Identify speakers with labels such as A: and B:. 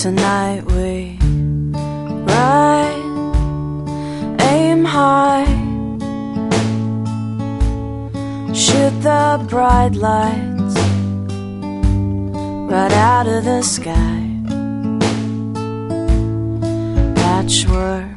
A: Tonight we ride, aim high, shoot the bright lights right out of the sky. Patchwork